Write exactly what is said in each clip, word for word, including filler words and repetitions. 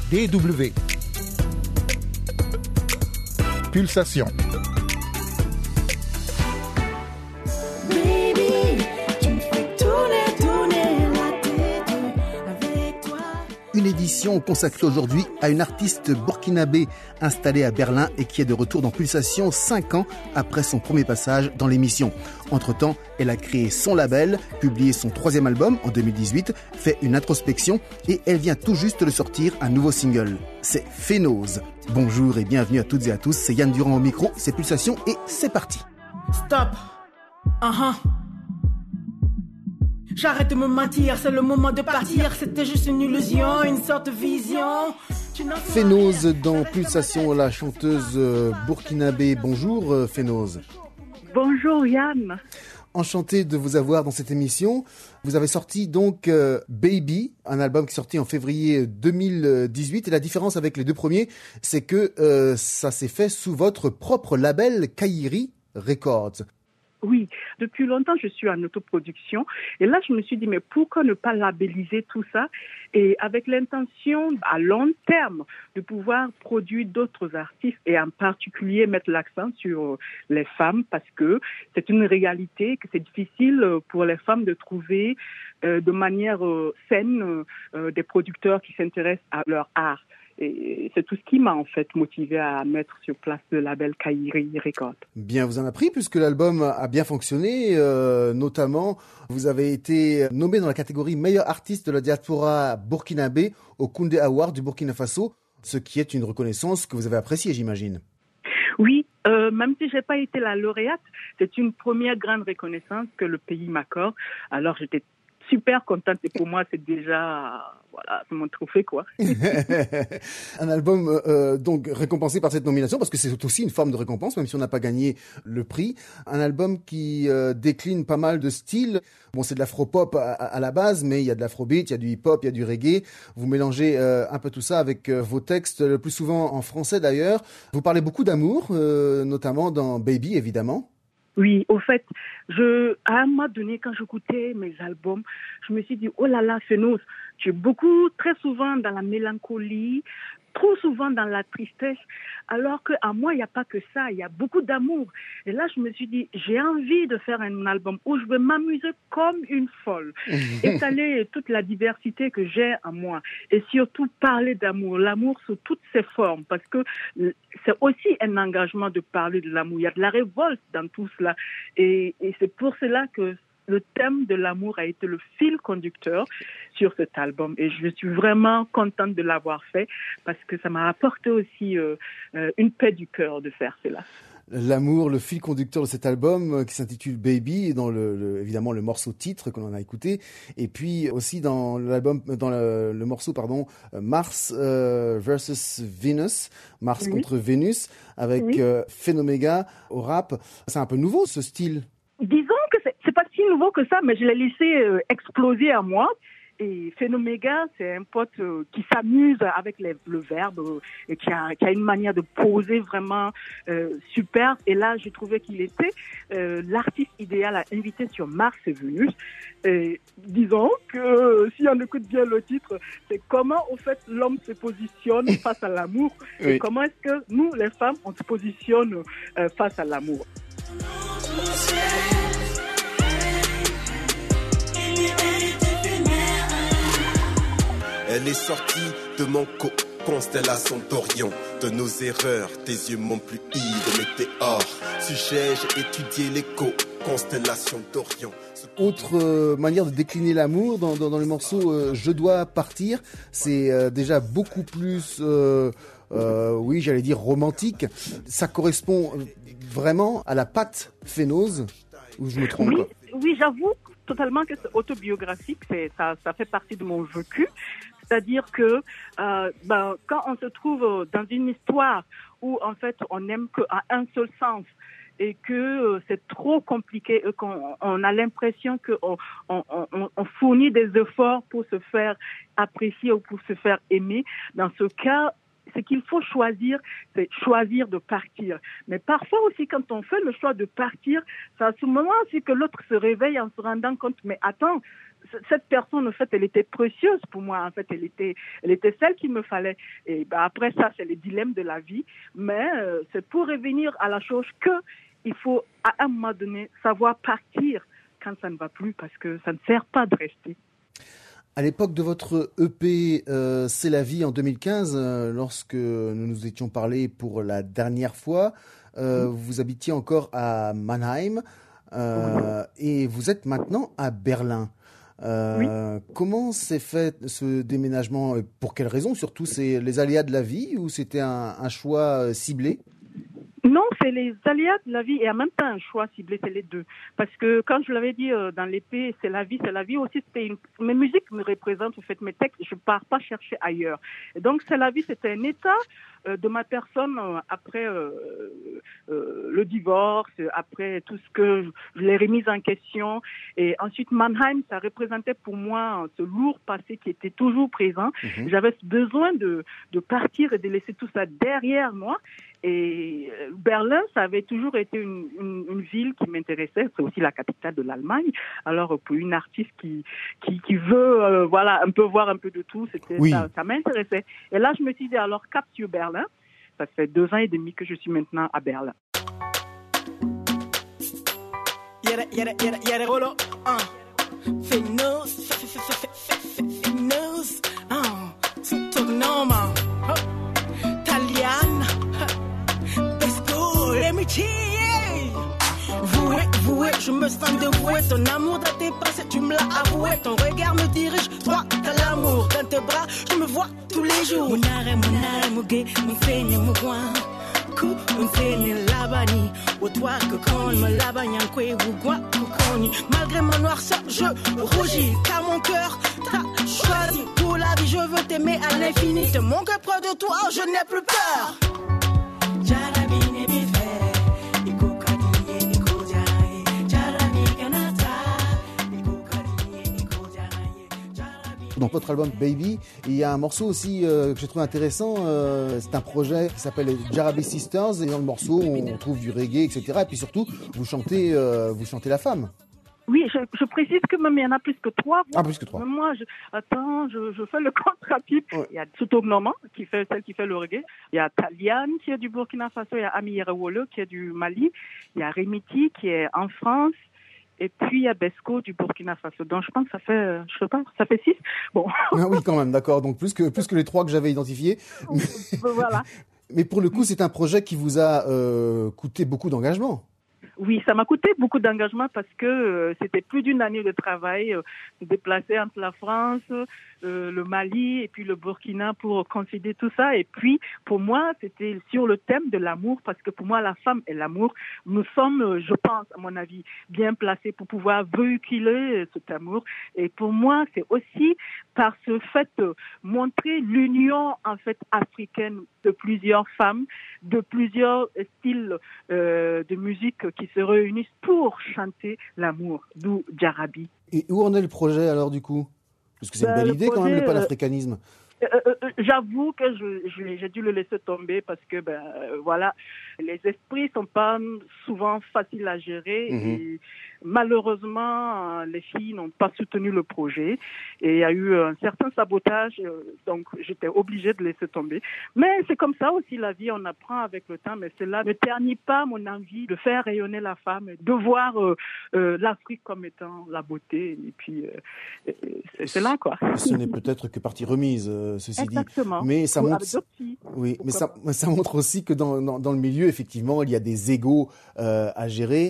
D W. Pulsation. Une édition consacrée aujourd'hui à une artiste burkinabé installée à Berlin et qui est de retour dans Pulsation cinq ans après son premier passage dans l'émission. Entre-temps, elle a créé son label, publié son troisième album en deux mille dix-huit, fait une introspection et elle vient tout juste de sortir un nouveau single. C'est Phénose. Bonjour et bienvenue à toutes et à tous, c'est Yann Durand au micro, c'est Pulsation et c'est parti. Stop. Uh-huh. J'arrête de me mentir, c'est le moment de partir. C'était juste une illusion, une sorte de vision. Phénose dans Pulsation, la chanteuse burkinabé. Bonjour Phénose. Bonjour Yann. Enchanté de vous avoir dans cette émission. Vous avez sorti donc euh, Baby, un album qui est sorti en février deux mille dix-huit. Et la différence avec les deux premiers, c'est que euh, ça s'est fait sous votre propre label Kairi Records. Oui, depuis longtemps, je suis en autoproduction. Et là, je me suis dit, mais pourquoi ne pas labelliser tout ça? Et avec l'intention, à long terme, de pouvoir produire d'autres artistes et en particulier mettre l'accent sur les femmes parce que c'est une réalité, que c'est difficile pour les femmes de trouver euh, de manière euh, saine euh, des producteurs qui s'intéressent à leur art. Et c'est tout ce qui m'a en fait motivé à mettre sur place le label Kairi Records. Bien, vous en avez pris puisque l'album a bien fonctionné. Euh, notamment, vous avez été nommé dans la catégorie meilleur artiste de la diaspora burkinabé au Koundé Award du Burkina Faso, ce qui est une reconnaissance que vous avez appréciée, j'imagine. Oui, euh, même si j'ai pas été la lauréate, c'est une première grande reconnaissance que le pays m'accorde. Alors j'étais super contente et pour moi c'est déjà voilà c'est mon trophée quoi. Un album euh, donc récompensé par cette nomination parce que c'est aussi une forme de récompense même si on n'a pas gagné le prix. Un album qui euh, décline pas mal de styles. Bon c'est de l'afro-pop à, à la base mais il y a de l'afrobeat, il y a du hip-hop, il y a du reggae. Vous mélangez euh, un peu tout ça avec euh, vos textes le plus souvent en français d'ailleurs. Vous parlez beaucoup d'amour euh, notamment dans Baby évidemment. Oui, au fait, je, à un moment donné, quand j'écoutais mes albums, je me suis dit, oh là là, Phénose, tu es beaucoup, très souvent dans la mélancolie, trop souvent dans la tristesse, alors qu'à moi, il n'y a pas que ça, il y a beaucoup d'amour. Et là, je me suis dit, j'ai envie de faire un album où je vais m'amuser comme une folle, étaler toute la diversité que j'ai en moi, et surtout parler d'amour, l'amour sous toutes ses formes, parce que c'est aussi un engagement de parler de l'amour. Il y a de la révolte dans tout cela, et, et c'est pour cela que le thème de l'amour a été le fil conducteur sur cet album et je suis vraiment contente de l'avoir fait parce que ça m'a apporté aussi euh, euh, une paix du cœur de faire cela. L'amour, le fil conducteur de cet album euh, qui s'intitule Baby, dans le, le évidemment le morceau titre que l'on a écouté, et puis aussi dans l'album, dans le, le morceau pardon Mars euh, versus Venus, Mars oui. contre Vénus, avec oui. euh, Phénoméga au rap. C'est un peu nouveau ce style. Disons que c'est, c'est pas si nouveau que ça, mais je l'ai laissé euh, exploser à moi. Et Phénoméga, c'est un pote euh, qui s'amuse avec les, le verbe euh, et qui a, qui a une manière de poser vraiment euh, super. Et là, j'ai trouvé qu'il était euh, l'artiste idéal à inviter sur Mars et Vénus. Et disons que euh, si on écoute bien le titre, c'est comment au fait l'homme se positionne face à l'amour oui. et comment est-ce que nous, les femmes, on se positionne euh, face à l'amour. Elle est sortie de mon co- constellation d'Orion. De nos erreurs, tes yeux m'ont plus ivre, mais t'es hors. Sujet, j'ai étudié les co-constellations d'Orion. Autre euh, manière de décliner l'amour dans, dans, dans le morceau euh, Je dois partir, c'est euh, déjà beaucoup plus, euh, euh, oui, j'allais dire romantique. Ça correspond vraiment à la patte Phénose, ou je me trompe oui, pas? Oui, j'avoue totalement que c'est autobiographique, c'est, ça, ça fait partie de mon vécu. C'est-à-dire que euh, ben, quand on se trouve dans une histoire où en fait on n'aime qu'à un seul sens et que euh, c'est trop compliqué et qu'on on a l'impression qu'on on, on, on fournit des efforts pour se faire apprécier ou pour se faire aimer, dans ce cas, ce qu'il faut choisir, c'est choisir de partir. Mais parfois aussi, quand on fait le choix de partir, c'est à ce moment aussi que l'autre se réveille en se rendant compte, mais attends, cette personne, en fait, elle était précieuse pour moi. En fait, elle était, elle était celle qu'il me fallait. Et ben, après ça, c'est les dilemmes de la vie. Mais euh, c'est pour revenir à la chose que il faut, à un moment donné, savoir partir quand ça ne va plus, parce que ça ne sert pas de rester. À l'époque de votre E P euh, C'est la vie en deux mille quinze, euh, lorsque nous nous étions parlé pour la dernière fois, euh, mmh. vous habitiez encore à Mannheim euh, mmh. et vous êtes maintenant à Berlin. Euh, oui. Comment s'est fait ce déménagement? Pour quelles raisons? Surtout, c'est les aléas de la vie ou c'était un, un choix ciblé? Non, c'est les aléas de la vie et en même temps un choix ciblé, c'est les deux. Parce que quand je l'avais dit euh, dans l'épée, c'est la vie, c'est la vie aussi, c'était une... mes musiques me représentent, en fait, mes textes, je ne pars pas chercher ailleurs. Et donc, c'est la vie, c'était un état euh, de ma personne euh, après euh, euh, le divorce, après tout ce que je, je l'ai remise en question. Et ensuite, Mannheim, ça représentait pour moi ce lourd passé qui était toujours présent. Mm-hmm. J'avais besoin de, de partir et de laisser tout ça derrière moi. Et Berlin, ça avait toujours été une, une, une ville qui m'intéressait. C'est aussi la capitale de l'Allemagne. Alors, pour une artiste qui qui, qui veut, euh, voilà, un peu voir un peu de tout, c'était oui. ça, ça m'intéressait. Et là, je me suis dit, alors, cap sur Berlin. Ça fait deux ans et demi que je suis maintenant à Berlin. Yere, yere, yere, yere, rolo, uh. Finos, finos, uh. Tutto normal. Voué, voué, je me sens dévoué. Ton amour dans tes pas, tu me l'as avoué. Ton regard me dirige, toi, t'as l'amour. Dans tes bras, je me vois tous les jours. Mon arrêt, mon arrêt, mon gay, mon feigne, mon coin. Coup, mon feigne, la banni. Au toi, que quand me la bagne, un coué, ou quoi, malgré mon noirceur, je rougis. Car mon cœur t'a choisi. Pour la vie, je veux t'aimer à l'infini. De mon cœur près de toi, je n'ai plus peur. Dans votre album Baby, il y a un morceau aussi euh, que j'ai trouvé intéressant. Euh, c'est un projet qui s'appelle Jarabi Sisters. Et dans le morceau, on trouve du reggae, et cetera. Et puis surtout, vous chantez, euh, vous chantez la femme. Oui, je, je précise que même il y en a plus que trois. Ah, plus que trois. Même moi, je, attends, je, je fais le compte rapide. Ouais. Il y a Soutouk Norman, qui fait, celle qui fait le reggae. Il y a Taliane, qui est du Burkina Faso. Il y a Ami Yerewolo, qui est du Mali. Il y a Remiti, qui est en France. Et puis, il y a Besco du Burkina Faso. Donc, je pense que ça fait, je sais pas, ça fait six. Bon. Ah oui, quand même, d'accord. Donc, plus que, plus que les trois que j'avais identifiés. Voilà. Mais pour le coup, c'est un projet qui vous a euh, coûté beaucoup d'engagement. Oui, ça m'a coûté beaucoup d'engagement parce que euh, c'était plus d'une année de travail, euh, de déplacer entre la France, euh, le Mali et puis le Burkina pour concilier tout ça. Et puis, pour moi, c'était sur le thème de l'amour parce que pour moi, la femme et l'amour, nous sommes, je pense, à mon avis, bien placés pour pouvoir véhiculer cet amour. Et pour moi, c'est aussi par ce fait de montrer l'union, en fait, africaine de plusieurs femmes, de plusieurs styles euh, de musique qui se réunissent pour chanter l'amour, d'où Jarabi. Et où en est le projet alors du coup? Parce que c'est ben, une belle idée projet, quand même, le panafricanisme. Euh, euh, euh, j'avoue que je, je, j'ai dû le laisser tomber parce que ben euh, voilà, les esprits sont pas souvent faciles à gérer. Mm-hmm. Et malheureusement, les filles n'ont pas soutenu le projet et il y a eu un certain sabotage, donc j'étais obligée de laisser tomber. Mais c'est comme ça aussi la vie, on apprend avec le temps, mais cela ne ternit pas mon envie de faire rayonner la femme, de voir euh, euh, l'Afrique comme étant la beauté et puis euh, c'est, c'est là quoi. Ce n'est peut-être que partie remise, euh, ceci Exactement. dit. Mais ça montre, oui, mais ça, ça montre aussi que dans, dans, dans le milieu, effectivement, il y a des égos euh, à gérer.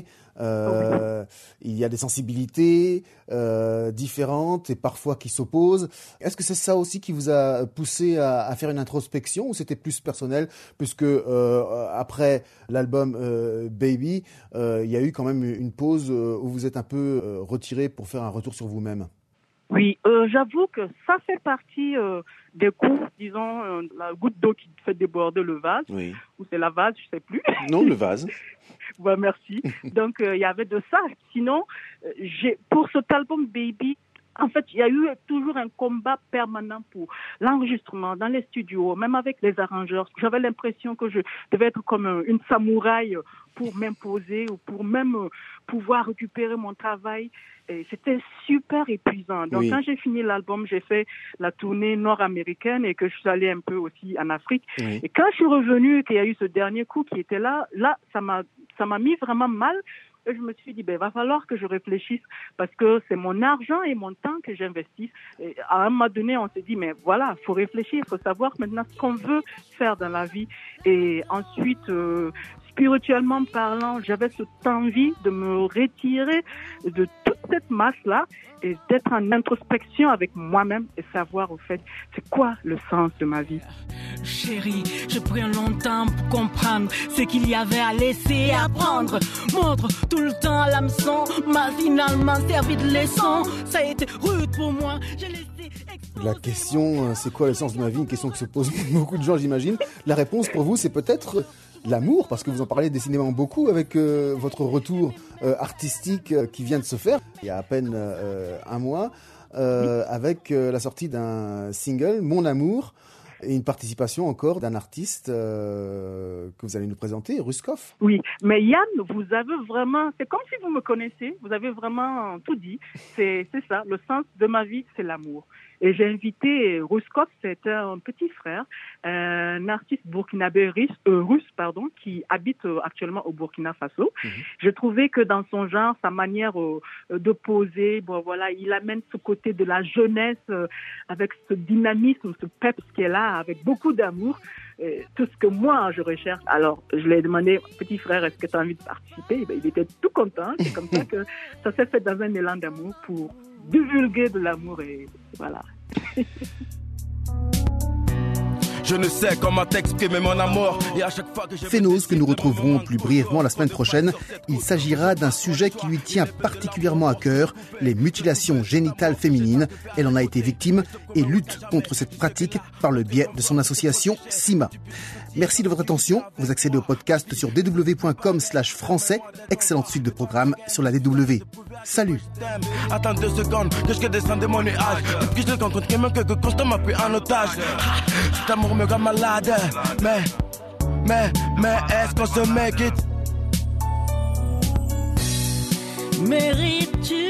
Euh, oui. Il y a des sensibilités euh, différentes et parfois qui s'opposent. Est-ce que c'est ça aussi qui vous a poussé à, à faire une introspection ou c'était plus personnel puisque euh, après l'album euh, Baby, euh, il y a eu quand même une pause où vous êtes un peu euh, retiré pour faire un retour sur vous-même? Oui, euh, j'avoue que ça fait partie euh, des coups, disons, euh, la goutte d'eau qui fait déborder le vase, oui. Ou c'est la vase, je sais plus. Non, le vase. Ouais, merci. Donc, il euh, y avait de ça. Sinon, euh, j'ai, pour cet album Baby, En fait, il y a eu toujours un combat permanent pour l'enregistrement dans les studios, même avec les arrangeurs. J'avais l'impression que je devais être comme une samouraï pour m'imposer ou pour même pouvoir récupérer mon travail. Et c'était super épuisant. Donc, oui. Quand j'ai fini l'album, j'ai fait la tournée nord-américaine et que je suis allée un peu aussi en Afrique. Oui. Et quand je suis revenue, qu'il y a eu ce dernier coup qui était là, là, ça m'a, ça m'a mis vraiment mal. Et je me suis dit, ben, il va falloir que je réfléchisse parce que c'est mon argent et mon temps que j'investisse. Et à un moment donné, on s'est dit, mais voilà, il faut réfléchir, il faut savoir maintenant ce qu'on veut faire dans la vie. Et ensuite, euh, spirituellement parlant, j'avais cette envie de me retirer de toute cette masse-là et d'être en introspection avec moi-même et savoir, au fait, c'est quoi le sens de ma vie. Chérie, je prends longtemps pour comprendre ce qu'il y avait à laisser apprendre. Montre tout le temps l'hameçon, m'a finalement servi de leçon. Ça a été rude pour moi, j'ai laissé... La question, c'est quoi le sens de ma vie? Une question que se posent beaucoup de gens, j'imagine. La réponse pour vous, c'est peut-être l'amour, parce que vous en parlez décidément beaucoup avec euh, votre retour euh, artistique euh, qui vient de se faire il y a à peine euh, un mois, euh, avec euh, la sortie d'un single, Mon Amour, et une participation encore d'un artiste euh, que vous allez nous présenter, Ruskov. Oui, mais Yann, vous avez vraiment, c'est comme si vous me connaissez, vous avez vraiment tout dit. C'est, c'est ça, le sens de ma vie, c'est l'amour. Et j'ai invité Ruskov, c'est un petit frère, un artiste burkinabé russe, euh, russe pardon, qui habite euh, actuellement au Burkina Faso. Mm-hmm. Je trouvais que dans son genre, sa manière euh, de poser, bon voilà, il amène ce côté de la jeunesse euh, avec ce dynamisme, ce peps qu'elle a, avec beaucoup d'amour. Et tout ce que moi je recherche. Alors je lui ai demandé, petit frère, est-ce que tu as envie de participer? Ben, il était tout content. C'est comme ça que ça s'est fait dans un élan d'amour pour divulguer de l'amour et voilà. Je ne sais comment t'exprimer mon amour. Et à chaque fois que je... Phénose, que nous retrouverons plus brièvement la semaine prochaine. Il s'agira d'un sujet qui lui tient particulièrement à cœur, les mutilations génitales féminines. Elle en a été victime et lutte contre cette pratique par le biais de son association SIMA. Merci de votre attention. Vous accédez au podcast sur d w point com slash français. Excellente suite de programmes sur la D W. Salut. Attends deux secondes que je descende de mon nuage. Depuis que je rencontre quelqu'un que constant m'a pris en otage. Cet amour me rend malade. Mais, mais, mais est-ce qu'on se make it? Mérites-tu